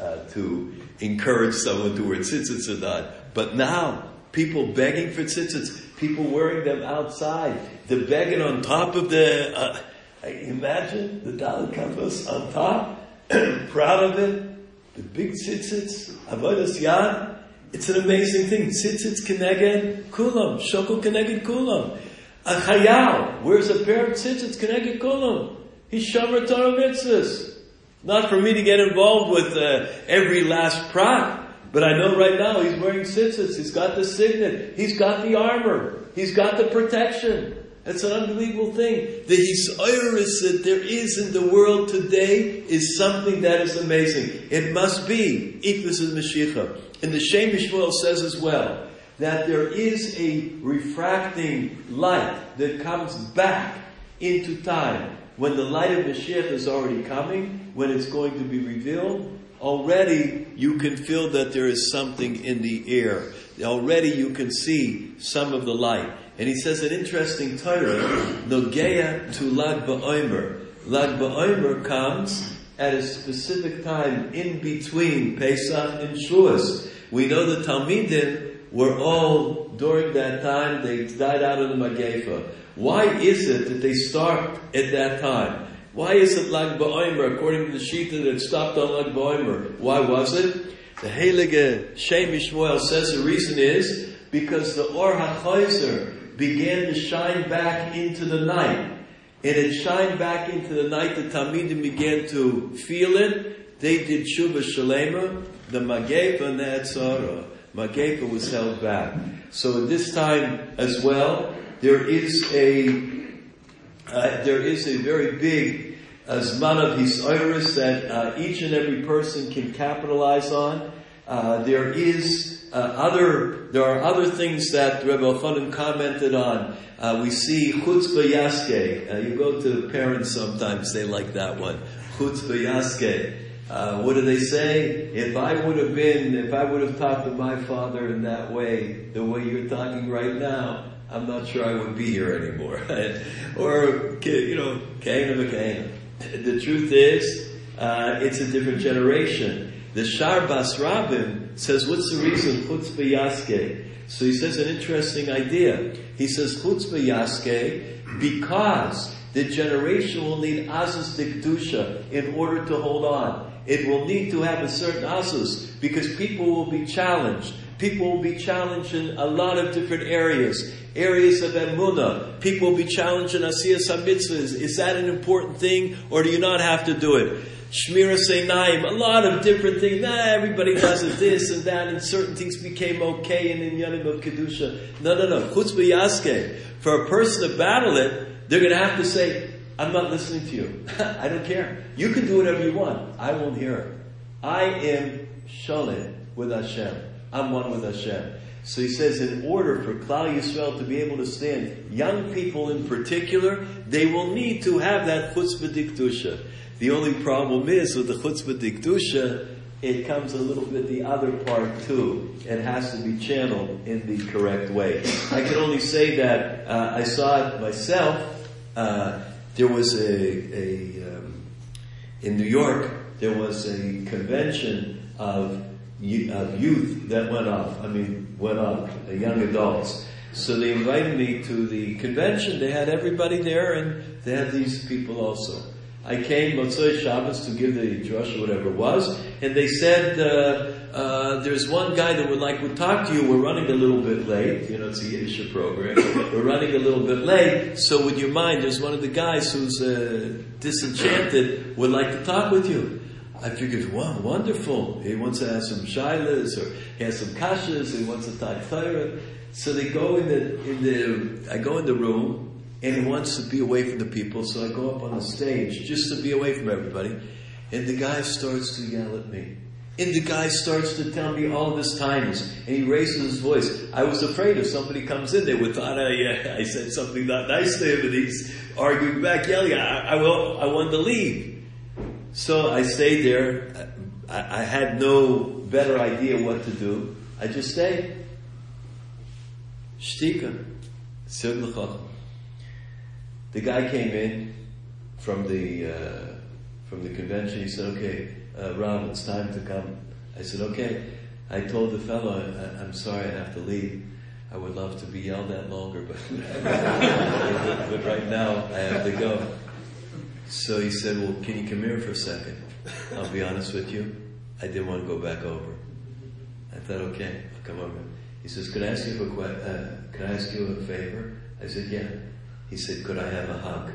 B: to encourage someone to wear tzitzits or not. But now, people begging for tzitzits, people wearing them outside, they're begging on top of the, imagine the Dalit Kafos on top, proud of it, the big tzitzits, avodas yad. It's an amazing thing. Tzitzits keneged kulam, shokol keneged kulam. A chayal wears a pair of tzitzits keneged kulam. He's shomer Torah mitzvahs. Not for me to get involved with every last prat, but I know right now he's wearing tzitzits. He's got the signet. He's got the armor. He's got the protection. It's an unbelievable thing. The hisoyrus that there is in the world today is something that is amazing. It must be Ikvus and Mashiach. And the Shem Yishmael says as well that there is a refracting light that comes back into time. When the light of Mashiach is already coming, when it's going to be revealed, already you can feel that there is something in the air. Already you can see some of the light. And he says an interesting Torah, Nogeya to Lag BaOmer. Lag BaOmer comes at a specific time in between Pesach and Shavuos. We know the Talmidim were all, during that time, they died out of the Magefa. Why is it that they start at that time? Why is it Lag BaOmer, according to the Shita, that stopped on Lag BaOmer? Why was it? The Heilige Shem Yishmael says the reason is because the Or HaChoizer began to shine back into the night. And it shined back into the night. The Talmidim began to feel it. They did Shuvah Shalema. The Magefa and the Etzara. Magefa was held back. So at this time as well, there is a very big Zman of Hisoyrus that each and every person can capitalize on. There are other things that Rebbe Elchanan commented on. We see Chutzpah Yaskeh. You go to parents sometimes, they like that one. Chutzpah Yaskeh. What do they say? If I would have talked to my father in that way, the way you're talking right now, I'm not sure I would be here anymore. Or, Kaina. The truth is, it's a different generation. The Sharbas Rabin says, what's the reason Chutzpah Yaskeh? So he says an interesting idea. He says Chutzpah Yaskeh because the generation will need Azus Dikdusha in order to hold on. It will need to have a certain Azus because people will be challenged. People will be challenged in a lot of different areas. Areas of Emunah. People will be challenged in Asiyas HaMitzvahs. Is that an important thing or do you not have to do it? Shmiras Einayim, a lot of different things. Everybody does it, this and that, and certain things became okay in Inyanim of Kedusha. No. Chutzpah Yaskeh. For a person to battle it, they're going to have to say, I'm not listening to you. I don't care. You can do whatever you want. I won't hear it. I am Sholem with Hashem. I'm one with Hashem. So he says, in order for Klal Yisrael to be able to stand, young people in particular, they will need to have that Chutzpah Dikdusha. The only problem is with the Chutzpah Dikdusha, it comes a little bit the other part too. It has to be channeled in the correct way. I can only say that I saw it myself. There was in New York, there was a convention of youth that went on, young adults. So they invited me to the convention. They had everybody there, and they had these people also. I came Motzei Shabbos to give the drush or whatever it was, and they said, there's one guy that would talk to you. We're running a little bit late. It's a Yiddish program. We're running a little bit late, so would you mind? There's one of the guys who's disenchanted, would like to talk with you. I figured, wow, wonderful. He wants to ask some shilas, or he has some kashas, he wants to talk Torah. So they go I go in the room, and he wants to be away from the people, so I go up on the stage just to be away from everybody. And the guy starts to yell at me. And the guy starts to tell me all of his times. And he raises his voice. I was afraid if somebody comes in, they would thought I said something not nice to him, and he's arguing back, yelling. I wanted to leave. So I stayed there. I had no better idea what to do. I just stayed. Shtika. Sirg. The guy came in from the convention. He said, "Okay, Rav, it's time to come." I said, "Okay." I told the fellow, "I'm sorry, I have to leave. I would love to be yelled at longer, but but right now I have to go." So he said, "Well, can you come here for a second? I'll be honest with you. I didn't want to go back over." I thought, "Okay, I'll come over." He says, "Could I ask you a favor?" I said, "Yeah." He said, "Could I have a hug?"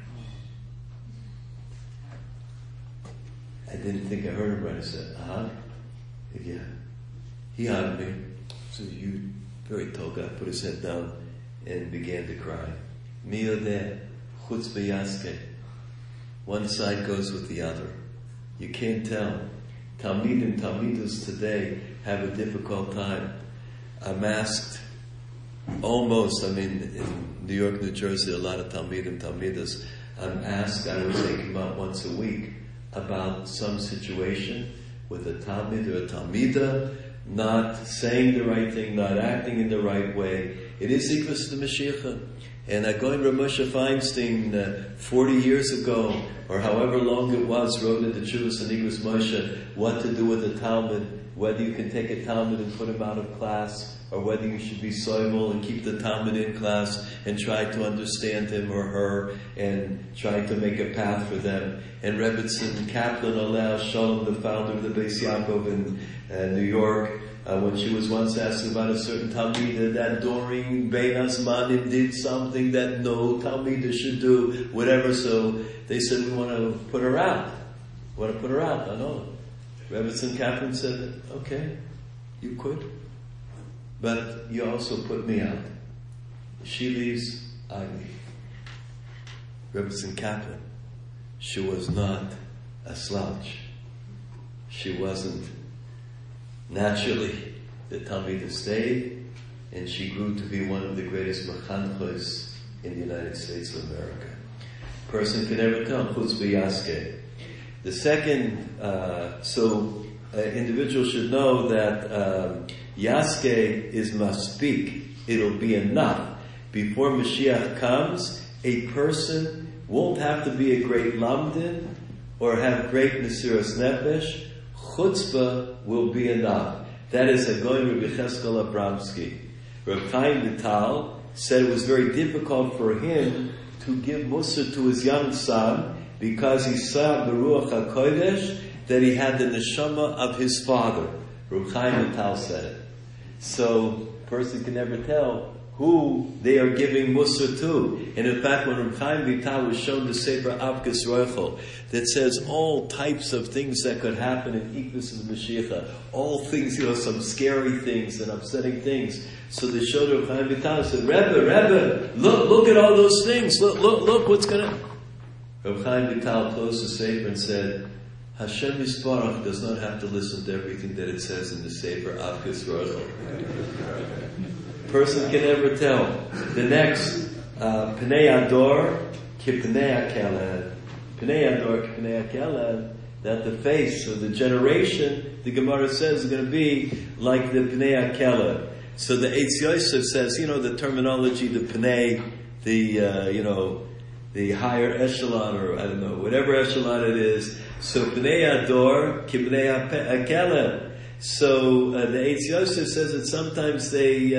B: I didn't think I heard him right. I said, "A hug?" "Yeah." He hugged me. So you very toga, put his head down and began to cry. Miyodeh, chutz beyaske. One side goes with the other. You can't tell. Talmidim, Talmidas today have a difficult time. I'm asked almost, in New York, New Jersey, a lot of Talmidim, Talmidas, I'm asked, I would say about once a week, about some situation with a Talmid or a Talmida not saying the right thing, not acting in the right way. It is Ikvus the Mashiach. And Agoin Rav Moshe Feinstein, 40 years ago, or however long it was, wrote in the Chuvas and Ikvus Moshe what to do with a Talmud, whether you can take a Talmud and put him out of class, or whether you should be soivel and keep the Talmud in class and try to understand him or her and try to make a path for them. And Rebbetzin Kaplan Aleh Shalom, the founder of the Beis Yaakov in New York, when she was once asked about a certain Talmidah that during Bein Hazmanim did something that no Talmidah should do, whatever, so they said, we want to put her out. We want to put her out, I know. Rebbetzin Kaplan said, okay, you could. But you also put me out. She leaves, I leave. Rebbetzin Kaplan, she was not a slouch. She wasn't naturally. The Talmidah stayed, and she grew to be one of the greatest mechanchos in the United States of America. Person can never tell, chutz b'yaske. The second, individual should know that Yaske is maspik. It'll be enough. Before Mashiach comes, a person won't have to be a great lamdin or have great mesiras nefesh. Chutzpah will be enough. That is Agoin Rabbi Cheskel Abramsky. Reb Chaim Vital said it was very difficult for him to give Musar to his young son because he saw Beruach HaKodesh that he had the neshama of his father. Reb Chaim Vital said it. So, a person can never tell who they are giving Musar to. And in fact, when Reb Chaim Vital was shown the Sefer Avkas Rochel that says all types of things that could happen in Ikvus of the Mashiach, all things, some scary things and upsetting things. So they showed Reb Chaim Vital and said, Rebbe, look at all those things. Look what's going to... Reb Chaim Vital closed the Sefer and said, Hashem Yisparach does not have to listen to everything that it says in the Sefer Avkas Rochel. Person can never tell. The next, Pnei Ador ki Pnei HaKeled. Pnei Ador ki Pnei HaKeled, that the face of the generation, the Gemara says, is going to be like the Pnei HaKeled. So the Eitz Yosef says, the terminology, the Pnei, the higher echelon, or I don't know, whatever echelon it is. So Pnei Ador ki Pnei HaKeled. So the Eitz Yosef says that sometimes they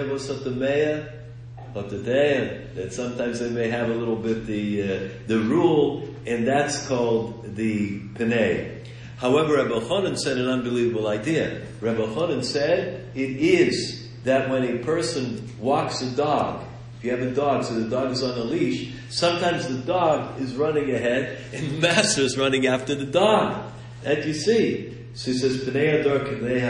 B: that sometimes they may have a little bit the rule, and that's called the Pnei. However, Rebbe Chonon said an unbelievable idea. Rebbe Chonon said it is that when a person walks a dog, if you have a dog, so the dog is on a leash, sometimes the dog is running ahead and the master is running after the dog. That you see. So he says, Pnei Ador Pnei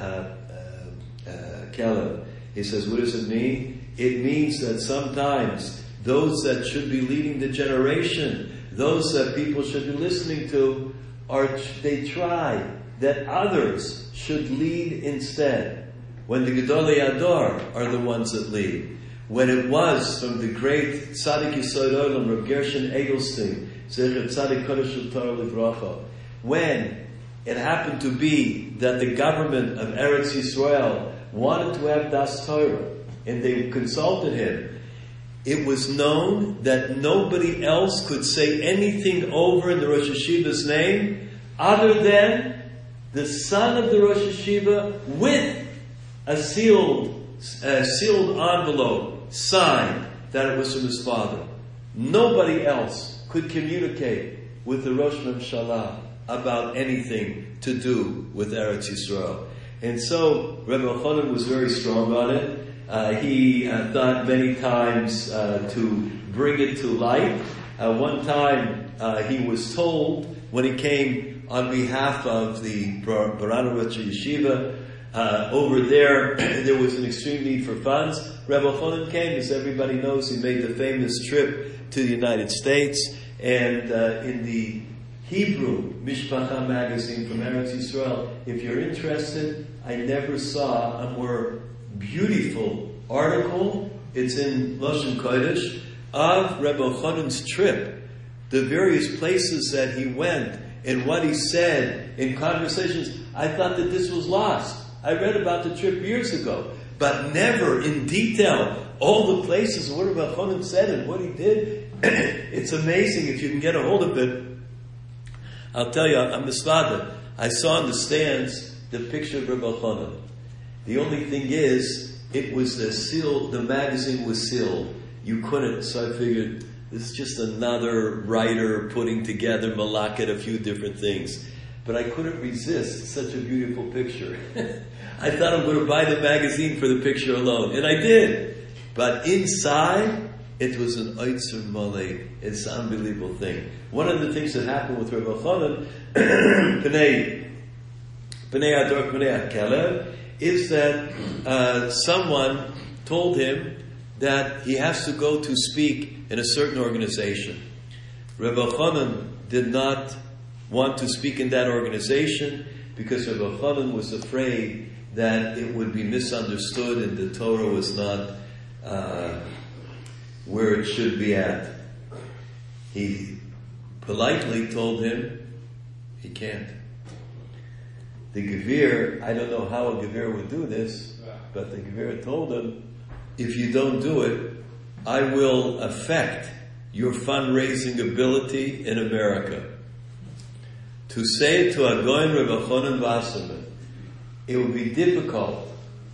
B: Kelev. He says, what does it mean? It means that sometimes those that should be leading the generation, those that people should be listening to, they try that others should lead instead. When the Gedolei Ador are the ones that lead. When it was from the great Tzaddik Yesod Olam, Rav Gershon Edelstein, Zecher Tzaddik Kodesh Torah Livracha, when it happened to be that the government of Eretz Yisrael wanted to have Das Torah, and they consulted him, it was known that nobody else could say anything over in the Rosh Hashiva's name other than the son of the Rosh Hashiva with a sealed envelope signed that it was from his father. Nobody else could communicate with the Rosh Mimshalah about anything to do with Eretz Yisrael. And so Rebbe Chonon was very strong on it. He thought many times to bring it to light. One time he was told, when he came on behalf of the Baranovich Yeshiva, over there was an extreme need for funds. Rebbe Chonon came, as everybody knows, he made the famous trip to the United States, and in the Hebrew Mishpacha magazine from Eretz Yisrael, if you're interested, I never saw a more beautiful article. It's in Lashon Kodesh of Rebbe Chonon's trip, the various places that he went and what he said in conversations. I thought that this was lost. I read about the trip years ago, but never in detail all the places what Rebbe Chonon said and what he did. It's amazing if you can get a hold of it. I'll tell you, I'm misvada. I saw in the stands the picture of Rebbe Chonon. The only thing is, it was sealed. The magazine was sealed. You couldn't. So I figured this is just another writer putting together malaket a few different things. But I couldn't resist such a beautiful picture. I thought I'm going to buy the magazine for the picture alone, and I did. But inside, it was an Oitzer Malay. It's an unbelievable thing. One of the things that happened with Rebbe Chonon, Pnei Ador Pnei Kelev, is that someone told him that he has to go to speak in a certain organization. Rebbe Chonon did not want to speak in that organization because Rebbe Chonon was afraid that it would be misunderstood and the Torah was not where it should be at. He politely told him he can't. The Gevir, I don't know how a Gevir would do this, but the Gevir told him, if you don't do it, I will affect your fundraising ability in America. To say to a Goyen Rebbe Chonon Wasserman, it would be difficult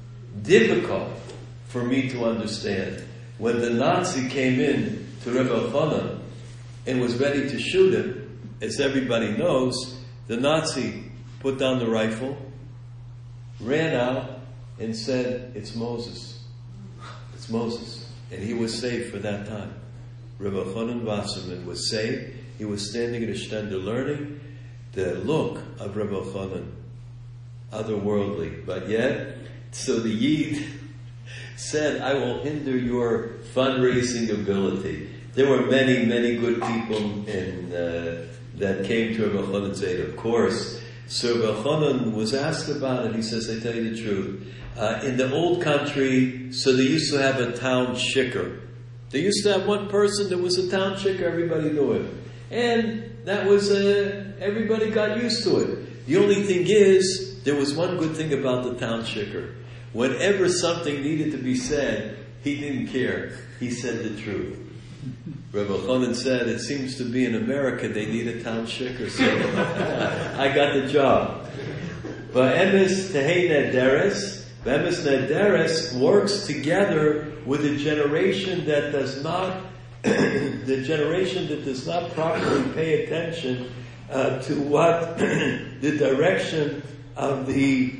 B: for me to understand. When the Nazi came in to Rebbe Chonon and was ready to shoot him, as everybody knows, the Nazi put down the rifle, ran out, and said, it's Moses. It's Moses. And he was saved for that time. Rebbe Chonon Wasserman was saved. He was standing in a stender learning. The look of Rebbe Chonon, otherworldly. But yet, so the Yid said, I will hinder your fundraising ability. There were many, many good people that came to Rebbe Chonon's aid, of course. So Rebbe Chonon was asked about it. He says, I tell you the truth. In the old country, so they used to have a town shikker. They used to have one person that was a town shikker, everybody knew him. And that was, everybody got used to it. The only thing is, there was one good thing about the town shikker. Whenever something needed to be said, he didn't care. He said the truth. Rebbe Chonon said, it seems to be in America they need a town shikker, so I got the job. Va'emes tehei nederes. Va'emes nederes works together with a generation that does not, the generation that does not properly pay attention to what the direction of the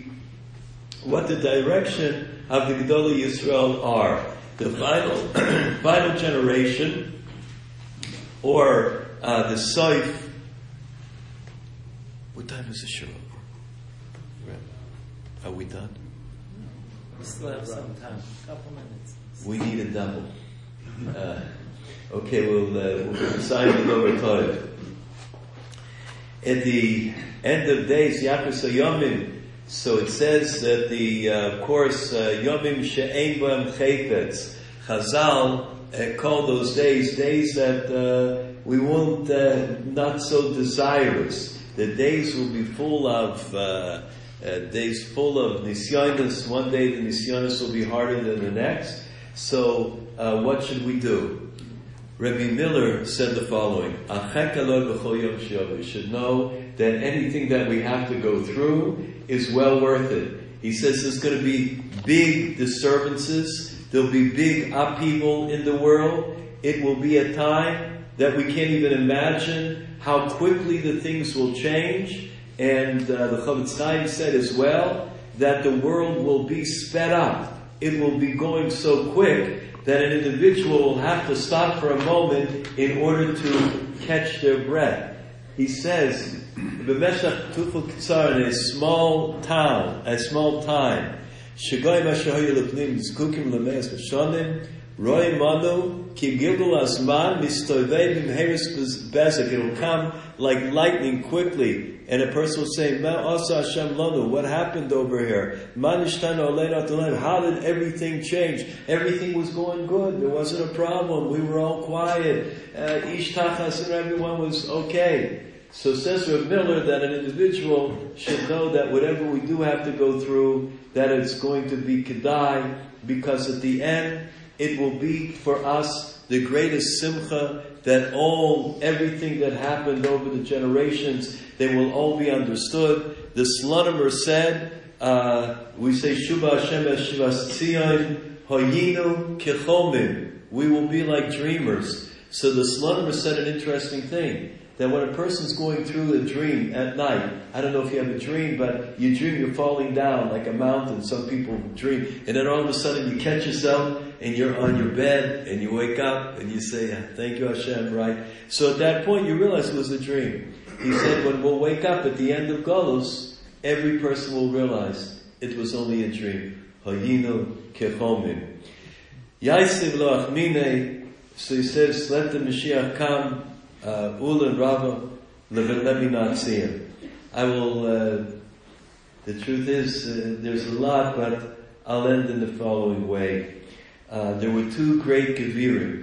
B: Gedolei Yisrael are. The final generation, or the Soif. What time is the show? Are we done?
A: We still have some time. A couple minutes.
B: We need a double. Okay, we'll sign the lower time. At the end of days, Yachus Yomim. So it says that of course, Yomim she'ein b'hem chaypetz. Chazal call those days that we won't, not so desirous. The days will be full of nisyonos. One day the nisyonos will be harder than the next. So what should we do? Rabbi Miller said the following: we should know that anything that we have to go through is well worth it. He says there's going to be big disturbances, there'll be big upheaval in the world. It will be a time that we can't even imagine how quickly the things will change. And the Chavetz Chaim said as well that the world will be sped up. It will be going so quick that an individual will have to stop for a moment in order to catch their breath. He says, "B'meshach tufel kitzar, in a small time, shegoyim asher hayu lepnim zkukim lemeis b'shonim, roi manu ki gilgul asman mistovei b'mheris bezek." It will come like lightning quickly. And a person will say, "Ma asa Hashem lanu? What happened over here? Ma nishtanu aleinu atoleinu? How did everything change? Everything was going good. There wasn't a problem. We were all quiet. Ish tachas, and everyone was okay." So says Rav Miller that an individual should know that whatever we do have to go through, that it's going to be kedai, because at the end it will be for us the greatest simcha, that everything that happened over the generations, they will all be understood. The Slonimer said, we say, Shuba Hashem Shivas Tzion, Hoyinu Kechomim. We will be like dreamers. So the Slonimer said an interesting thing, that when a person's going through a dream at night, I don't know if you have a dream, but you dream you're falling down like a mountain. Some people dream, and then all of a sudden you catch yourself, and you're on your bed, and you wake up, and you say, "Thank you Hashem," right? So at that point you realize it was a dream. He said when we'll wake up at the end of Golus, every person will realize it was only a dream. Hayinu kechomim. Yaisiv lo achmine. So he says, let the Mashiach come, Ula and Rava, let me not see him. I will, the truth is, there's a lot, but I'll end in the following way. There were two great Gevirim,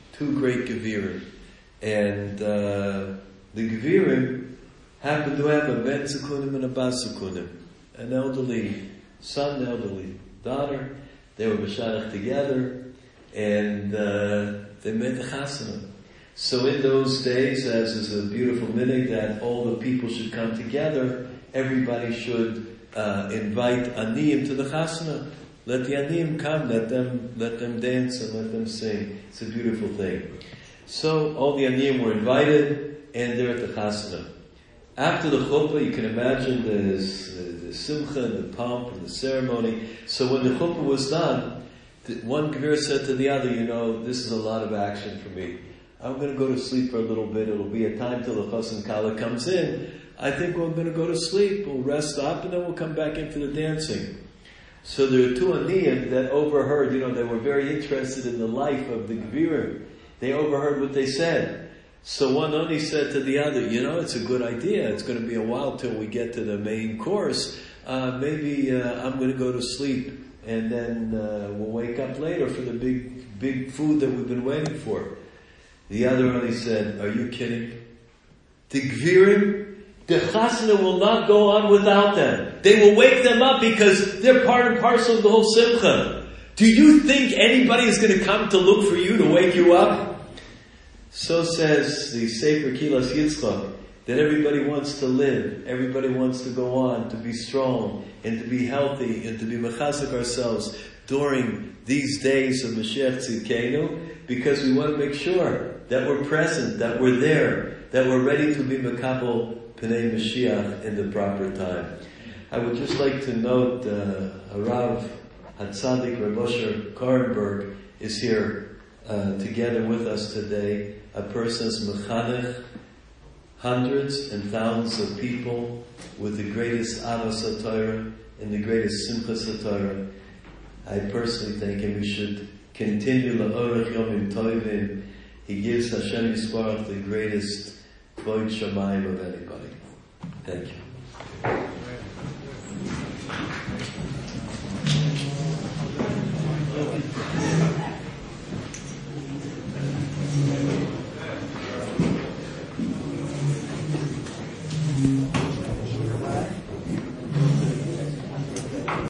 B: and the Gevirim happened to have a Ben Zekunim and a Bas Zekunim, an elderly son, elderly daughter. They were b'shadach together, and they made the chasana. So in those days, as is a beautiful minhag, that all the people should come together, everybody should invite aniyim to the chasana. Let the aniyim come, let them dance and let them sing. It's a beautiful thing. So all the aniyim were invited, and they're at the chasana. After the chuppah, you can imagine the simcha and the pomp and the ceremony. So when the chuppah was done, one Gevir said to the other, this is a lot of action for me. I'm going to go to sleep for a little bit. It'll be a time till the chos and kala comes in. I think we're going to go to sleep. We'll rest up, and then we'll come back in for the dancing. So there are two aniyim that overheard. They were very interested in the life of the Gevirim. They overheard what they said. So one Ani said to the other, it's a good idea. It's going to be a while till we get to the main course. Maybe I'm going to go to sleep, and then we'll wake up later for the big food that we've been waiting for. The other Ani said, are you kidding? The Gevirim, the chasana will not go on without them. They will wake them up because they're part and parcel of the whole simcha. Do you think anybody is going to come to look for you to wake you up? So says the Sefer Kilas Yitzchak, that everybody wants to live, everybody wants to go on, to be strong, and to be healthy, and to be mechazik ourselves during these days of Mashiach Tzidkenu, because we want to make sure that we're present, that we're there, that we're ready to be Mekabel Pnei Mashiach in the proper time. I would just like to note, Harav Hatzadik Rav Moshe Korenberg is here together with us today, a person's mechanech, hundreds and thousands of people with the greatest Avos HaTorah and the greatest Simchas HaTorah. I personally think we should continue La'orach Yomim Tovim. He gives Hashem Yisparach the greatest Kvod Shamayim of anybody. Thank you.